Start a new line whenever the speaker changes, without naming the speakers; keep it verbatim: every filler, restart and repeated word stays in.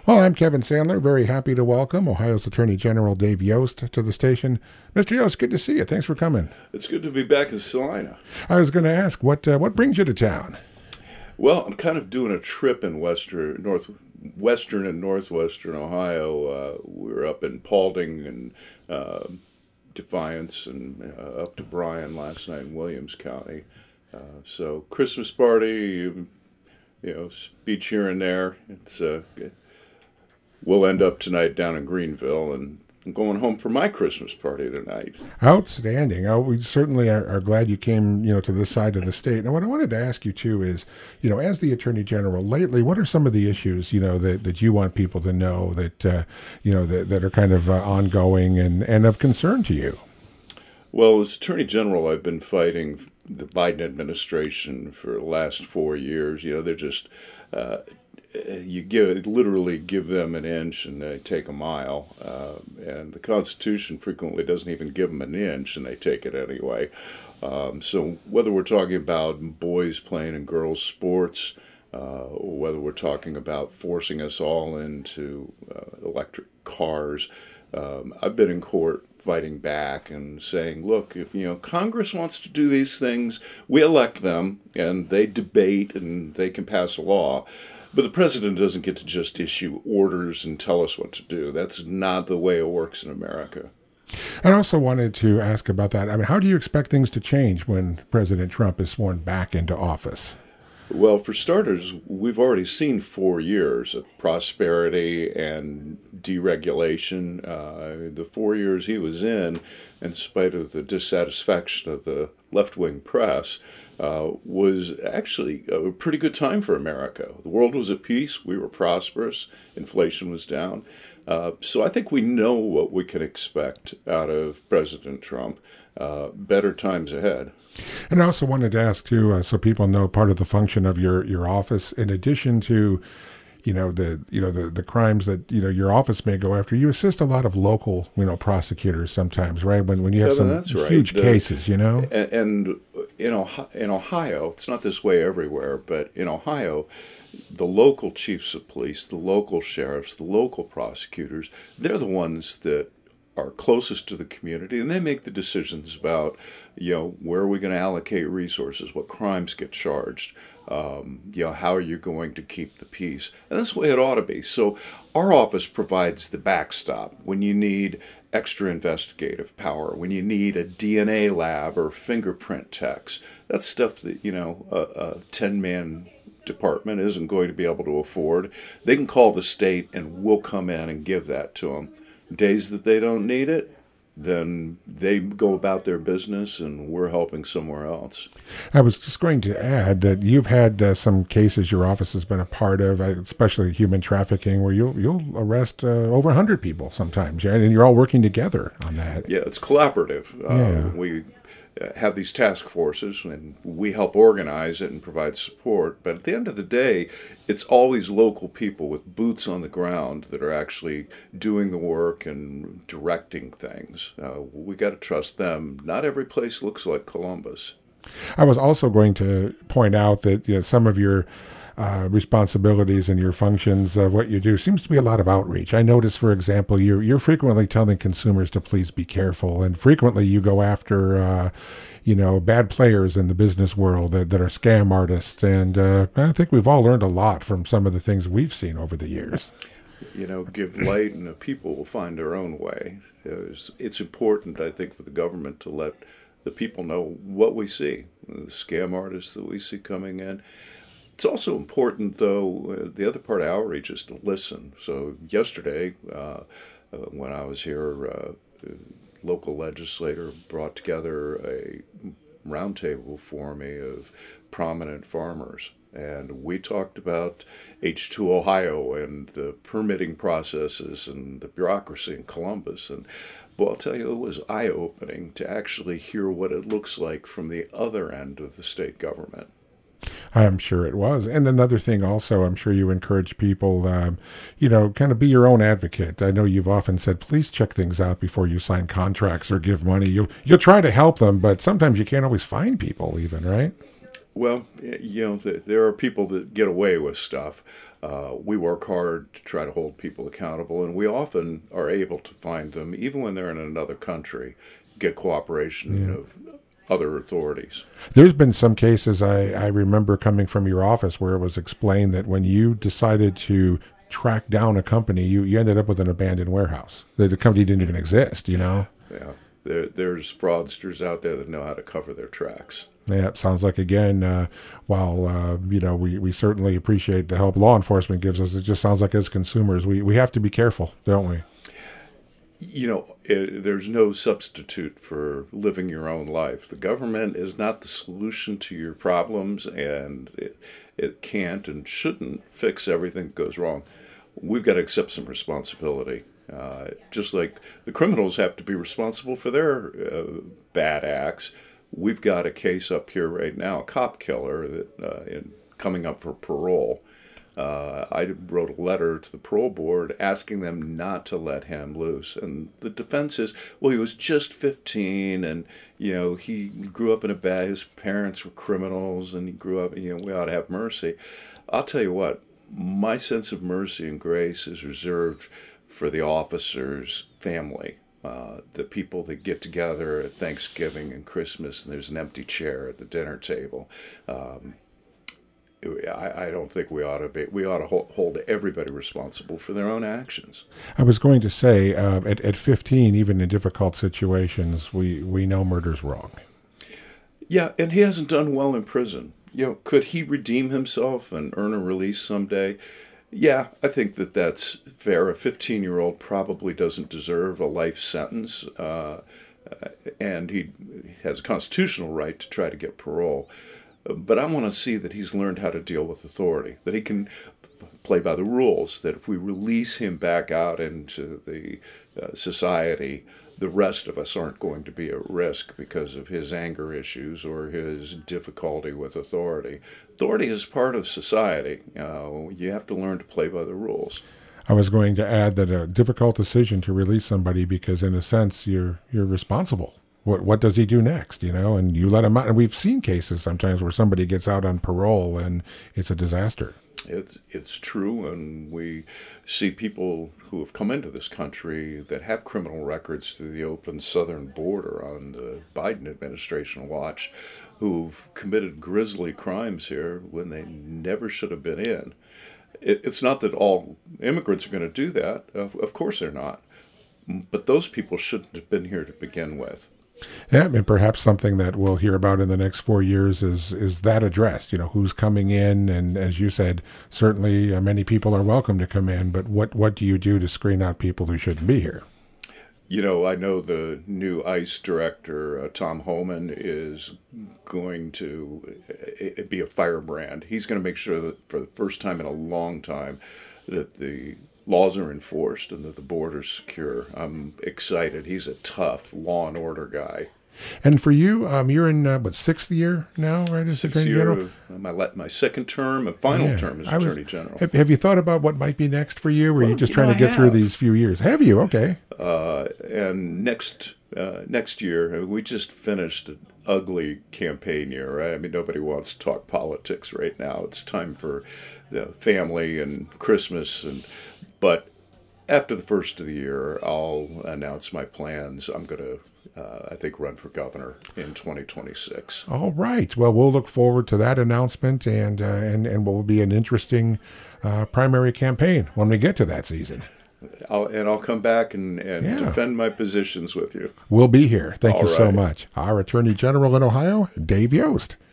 Well, I'm Kevin Sandler. Very happy to welcome Ohio's Attorney General Dave Yost to the station. Mister Yost, good to see you. Thanks for coming.
It's good to be back in Salina.
I was going to ask, what uh, what brings you to town?
Well, I'm kind of doing a trip in western, north, western and northwestern Ohio. Uh, we were up in Paulding and uh, Defiance and uh, up to Bryan last night in Williams County. Uh, so Christmas party, you, you know, speech here and there. It's uh, we'll end up tonight down in Greenville, and I'm going home for my Christmas party tonight.
Outstanding. Oh, we certainly are, are glad you came, you know, to this side of the state. Now, what I wanted to ask you too is, you know, as the Attorney General lately, what are some of the issues, you know, that, that you want people to know that, uh, you know, that, that are kind of uh, ongoing and, and of concern to you?
Well, as Attorney General, I've been fighting the Biden administration for the last four years. You know, they're just, uh, you give literally give them an inch and they take a mile. Uh, and the Constitution frequently doesn't even give them an inch and they take it anyway. Um, so whether we're talking about boys playing in girls' sports, uh, or whether we're talking about forcing us all into uh, electric cars, um, I've been in court fighting back and saying, look, if you know Congress wants to do these things, we elect them and they debate and they can pass a law. But the president doesn't get to just issue orders and tell us what to do. That's not the way it works in America.
I also wanted to ask about that. I mean, how do you expect things to change when President Trump is sworn back into office?
Well, for starters, we've already seen four years of prosperity and deregulation. Uh, the four years he was in, in spite of the dissatisfaction of the left-wing press, uh, was actually a pretty good time for America. The world was at peace. We were prosperous. Inflation was down. Uh, so I think we know what we can expect out of President Trump. Uh, better times ahead.
And I also wanted to ask too, uh, so people know part of the function of your, your office, in addition to, you know, the you know the, the crimes that you know your office may go after, you assist a lot of local, you know, prosecutors sometimes, right? When when you have
Kevin,
some
right.
huge
the,
cases, you know.
And, and in Ohio, in Ohio, it's not this way everywhere, but in Ohio, the local chiefs of police, the local sheriffs, the local prosecutors, they're the ones that are closest to the community, and they make the decisions about, you know, where are we going to allocate resources, what crimes get charged, um, you know, how are you going to keep the peace? And that's the way it ought to be. So our office provides the backstop when you need extra investigative power, when you need a D N A lab or fingerprint techs. That's stuff that, you know, a, a ten-man department isn't going to be able to afford. They can call the state, and we'll come in and give that to them. Days that they don't need it, then they go about their business and we're helping somewhere else.
I was just going to add that you've had uh, some cases your office has been a part of, uh, especially human trafficking, where you'll, you'll arrest uh, over one hundred people sometimes, right? And you're all working together on that.
Yeah, it's collaborative.
Yeah.
Uh, we have these task forces and we help organize it and provide support. But at the end of the day, it's always local people with boots on the ground that are actually doing the work and directing things. Uh, we got to trust them. Not every place looks like Columbus.
I was also going to point out that you know, some of your uh, responsibilities and your functions of what you do seems to be a lot of outreach. I notice, for example, you're, you're frequently telling consumers to please be careful, and frequently you go after, uh, you know, bad players in the business world that, that are scam artists, and uh, I think we've all learned a lot from some of the things we've seen over the years.
You know, give light and the people will find their own way. It's, it's important, I think, for the government to let the people know what we see, the scam artists that we see coming in. It's also important, though, uh, the other part of outreach is to listen. So yesterday, uh, uh, when I was here, uh, a local legislator brought together a roundtable for me of prominent farmers. And we talked about H two Ohio and the permitting processes and the bureaucracy in Columbus. And well, I'll tell you, it was eye-opening to actually hear what it looks like from the other end of the state government.
I'm sure it was. And another thing also, I'm sure you encourage people, um, you know, kind of be your own advocate. I know you've often said, please check things out before you sign contracts or give money. You'll, you'll try to help them, but sometimes you can't always find people even, right?
Well, you know, there are people that get away with stuff. Uh, we work hard to try to hold people accountable, and we often are able to find them, even when they're in another country, get cooperation
Yeah.
of other authorities.
There's been some cases I, I remember coming from your office where it was explained that when you decided to track down a company, you, you ended up with an abandoned warehouse. The, the company didn't even exist, you know?
Yeah, there, there's fraudsters out there that know how to cover their tracks.
Yeah, it sounds like, again, uh, while, uh, you know, we, we certainly appreciate the help law enforcement gives us, it just sounds like as consumers, we, we have to be careful, don't we?
You know, it, there's no substitute for living your own life. The government is not the solution to your problems, and it, it can't and shouldn't fix everything that goes wrong. We've got to accept some responsibility. Uh, just like the criminals have to be responsible for their uh, bad acts, we've got a case up here right now, a cop killer that uh, in, coming up for parole. Uh, I wrote a letter to the parole board asking them not to let him loose. And the defense is, well, he was just fifteen, and, you know, he grew up in a bad, his parents were criminals, and he grew up, you know, we ought to have mercy. I'll tell you what, my sense of mercy and grace is reserved for the officer's family. Uh, the people that get together at Thanksgiving and Christmas, and there's an empty chair at the dinner table. Um, I, I don't think we ought to be. We ought to hold, hold everybody responsible for their own actions.
I was going to say, uh, at, at fifteen, even in difficult situations, we, we know murder's wrong.
Yeah, and he hasn't done well in prison. You know, could he redeem himself and earn a release someday? Yeah, I think that that's fair. A fifteen-year-old probably doesn't deserve a life sentence, uh, and he has a constitutional right to try to get parole. But I want to see that he's learned how to deal with authority, that he can play by the rules, that if we release him back out into the uh, society, the rest of us aren't going to be at risk because of his anger issues or his difficulty with authority. Authority is part of society. Uh, you have to learn to play by the rules.
I was going to add that a difficult decision to release somebody because, in a sense, you're you're responsible. What what does he do next, you know? And you let him out. And we've seen cases sometimes where somebody gets out on parole and it's a disaster.
It's it's true, and we see people who have come into this country that have criminal records through the open southern border on the Biden administration watch who've committed grisly crimes here when they never should have been in. It, it's not that all immigrants are going to do that. Of, of course they're not. But those people shouldn't have been here to begin with.
Yeah, and perhaps something that we'll hear about in the next four years is is that addressed. You know, who's coming in, and as you said, certainly uh, many people are welcome to come in. But what what do you do to screen out people who shouldn't be here?
You know, I know the new ICE director, uh, Tom Homan, is going to uh, be a firebrand. He's going to make sure that for the first time in a long time that the laws are enforced and that the border's secure. I'm excited. He's a tough law and order guy.
And for you, um, you're in, uh, what, sixth year now, right, as
Sixth
Attorney
year
General?
of my, my second term and final
Yeah,
term as
I was-
Attorney General.
Have, have you thought about what might be next for you, or are you
Well,
just
you
trying
know,
to get
I
through
have.
these few years? Have you? Okay.
Uh, and next uh, next year, we just finished an ugly campaign year, right? I mean, nobody wants to talk politics right now. It's time for the family and Christmas, and but after the first of the year, I'll announce my plans. I'm going to, uh, I think, run for governor in twenty twenty-six.
All right. Well, we'll look forward to that announcement and uh, and and what will be an interesting uh, primary campaign when we get to that season.
I'll, and I'll come back and, and
Yeah.
defend my positions with you.
We'll be here. Thank
All
you so
right.
much. Our Attorney General in Ohio, Dave Yost.